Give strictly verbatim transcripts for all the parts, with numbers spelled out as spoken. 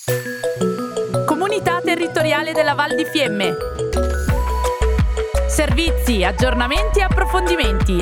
Comunità territoriale della Val di Fiemme. Servizi, aggiornamenti e approfondimenti.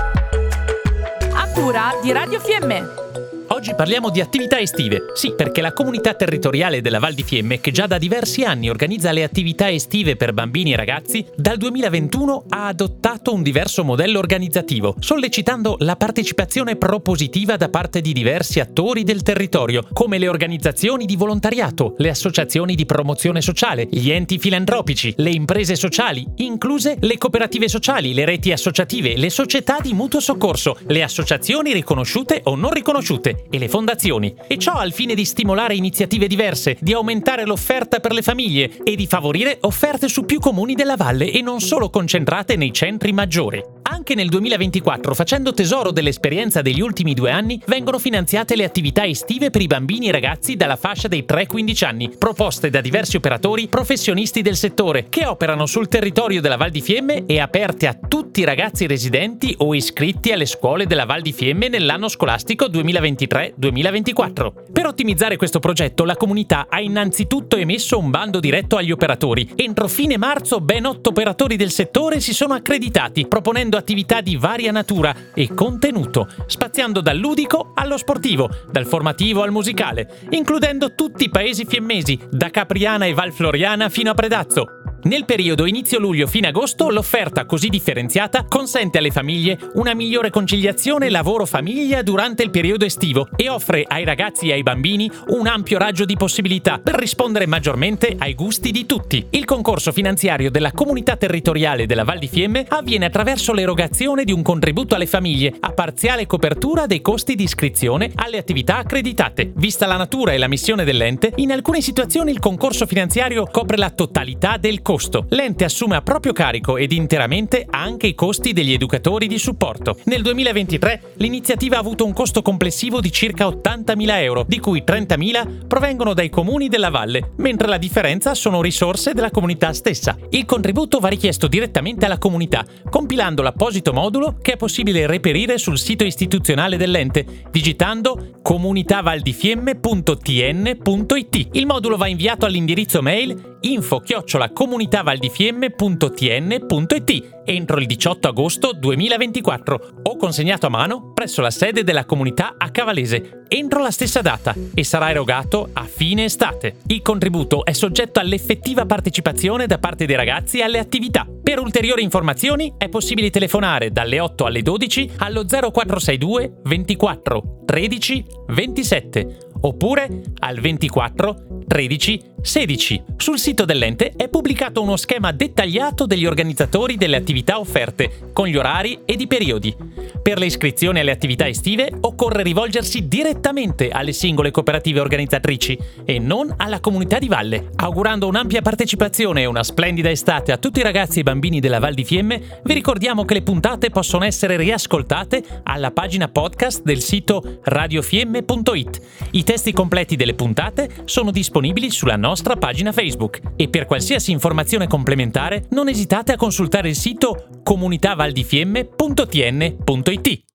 A cura di Radio Fiemme. Oggi parliamo di attività estive. Sì, perché la comunità territoriale della Val di Fiemme, che già da diversi anni organizza le attività estive per bambini e ragazzi, dal duemilaventuno ha adottato un diverso modello organizzativo, sollecitando la partecipazione propositiva da parte di diversi attori del territorio, come le organizzazioni di volontariato, le associazioni di promozione sociale, gli enti filantropici, le imprese sociali, incluse le cooperative sociali, le reti associative, le società di mutuo soccorso, le associazioni riconosciute o non riconosciute e le fondazioni, e ciò al fine di stimolare iniziative diverse, di aumentare l'offerta per le famiglie e di favorire offerte su più comuni della valle e non solo concentrate nei centri maggiori. Anche nel duemilaventiquattro, facendo tesoro dell'esperienza degli ultimi due anni, vengono finanziate le attività estive per i bambini e ragazzi dalla fascia dei tre quindici anni, proposte da diversi operatori professionisti del settore, che operano sul territorio della Val di Fiemme e aperte a tutti i ragazzi residenti o iscritti alle scuole della Val di Fiemme nell'anno scolastico duemilaventitré duemilaventiquattro. Per ottimizzare questo progetto, la comunità ha innanzitutto emesso un bando diretto agli operatori. Entro fine marzo ben otto operatori del settore si sono accreditati, proponendo attività di varia natura e contenuto, spaziando dal ludico allo sportivo, dal formativo al musicale, includendo tutti i paesi fiemmesi, da Capriana e Val Floriana fino a Predazzo. Nel periodo inizio luglio fino agosto l'offerta così differenziata consente alle famiglie una migliore conciliazione lavoro-famiglia durante il periodo estivo e offre ai ragazzi e ai bambini un ampio raggio di possibilità per rispondere maggiormente ai gusti di tutti. Il concorso finanziario della comunità territoriale della Val di Fiemme avviene attraverso l'erogazione di un contributo alle famiglie a parziale copertura dei costi di iscrizione alle attività accreditate. Vista la natura e la missione dell'ente, in alcune situazioni il concorso finanziario copre la totalità del costo. L'ente assume a proprio carico ed interamente anche i costi degli educatori di supporto. Nel duemilaventitré l'iniziativa ha avuto un costo complessivo di circa ottantamila euro, di cui trentamila provengono dai comuni della valle, mentre la differenza sono risorse della comunità stessa. Il contributo va richiesto direttamente alla comunità, compilando l'apposito modulo che è possibile reperire sul sito istituzionale dell'ente, digitando comunitavaldifiemme punto t n punto i t. Il modulo va inviato all'indirizzo mail info chiocciola comunitavaldifiemme punto t n punto i t entro il diciotto agosto duemilaventiquattro o consegnato a mano presso la sede della comunità a Cavalese entro la stessa data e sarà erogato a fine estate. Il contributo è soggetto all'effettiva partecipazione da parte dei ragazzi alle attività. Per ulteriori informazioni è possibile telefonare dalle otto alle dodici allo zero quattro sei due ventiquattro tredici ventisette oppure al ventiquattro tredici sedici. Sul sito dell'ente è pubblicato uno schema dettagliato degli organizzatori delle attività offerte, con gli orari ed i periodi. Per le iscrizioni alle attività estive occorre rivolgersi direttamente alle singole cooperative organizzatrici e non alla comunità di valle. Augurando un'ampia partecipazione e una splendida estate a tutti i ragazzi e bambini della Val di Fiemme, vi ricordiamo che le puntate possono essere riascoltate alla pagina podcast del sito radiofiemme punto it. I testi completi delle puntate sono disponibili sulla nostra pagina Facebook e per qualsiasi informazione complementare non esitate a consultare il sito comunitavaldifiemme punto t n punto i t.